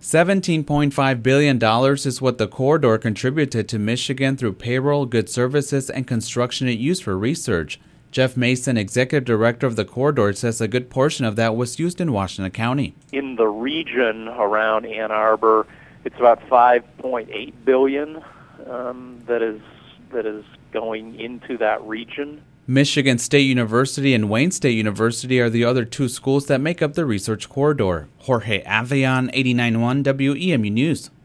$17.5 billion is what the corridor contributed to Michigan through payroll, goods services, and construction it used for research. Jeff Mason, executive director of the corridor, says a good portion of that was used in Washington County. In the region around Ann Arbor, it's about $5.8 billion that is going into that region. Michigan State University and Wayne State University are the other two schools that make up the research corridor. Jorge Avian, 89.1 WEMU News.